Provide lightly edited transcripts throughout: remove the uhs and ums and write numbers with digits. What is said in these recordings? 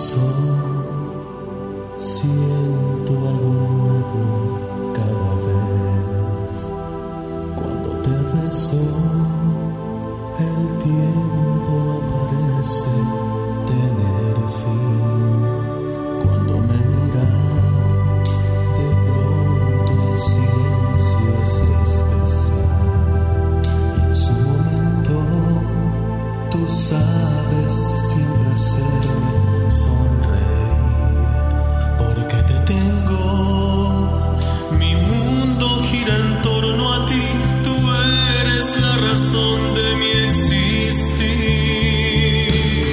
Siento algo nuevo cada vez. Cuando te beso, el tiempo no parece tener fin. Cuando me miras, de pronto el silencio es especial. Y en su momento, tú sabes siempre hacerme sonreír. Porque te tengo, mi mundo gira en torno a ti, tú eres la razón de mi existir.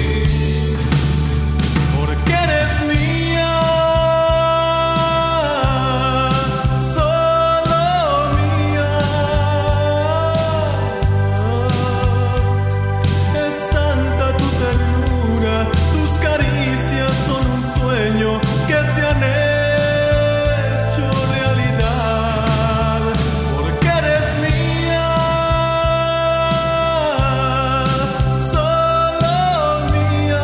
Porque eres mía, solo mía. Es tanta tu ternura, tus caricias son un sueño que se han hecho realidad. Porque eres mía, solo mía.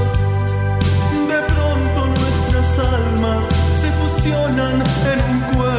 De pronto nuestras almas se fusionan en un cuerpo